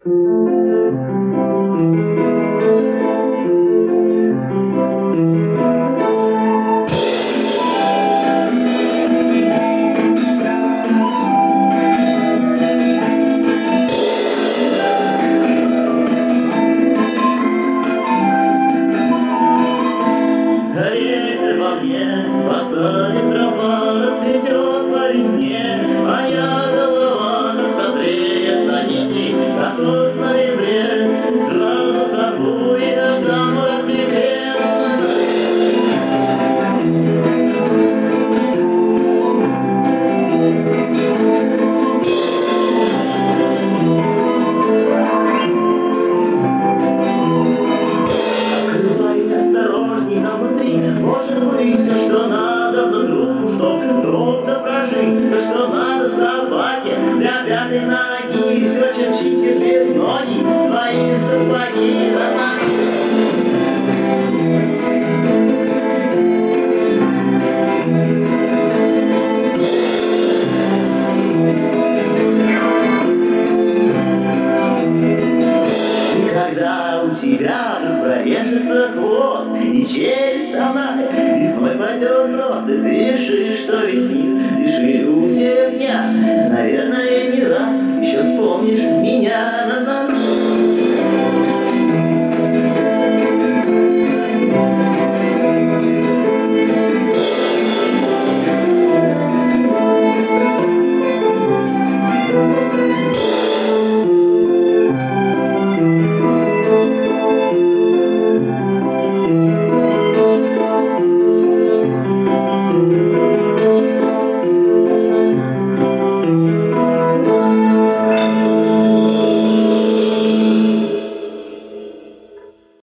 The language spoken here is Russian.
Посадит трава, расцветет по весне, моя голова согреет на небе, как в ноябре. Траву сорву и отдам от тебе. Открывай осторожней, но внутри может быть все, что надо, но трудку, что трудно прожить, что надо собаке для пятой ноги, все, чем чистит без ноги свои сапоги. Когда у тебя прорежется хвост и челюсть она весной пойдет рост, и ты решишь, что веснит лишь иллюзия дня, наверное,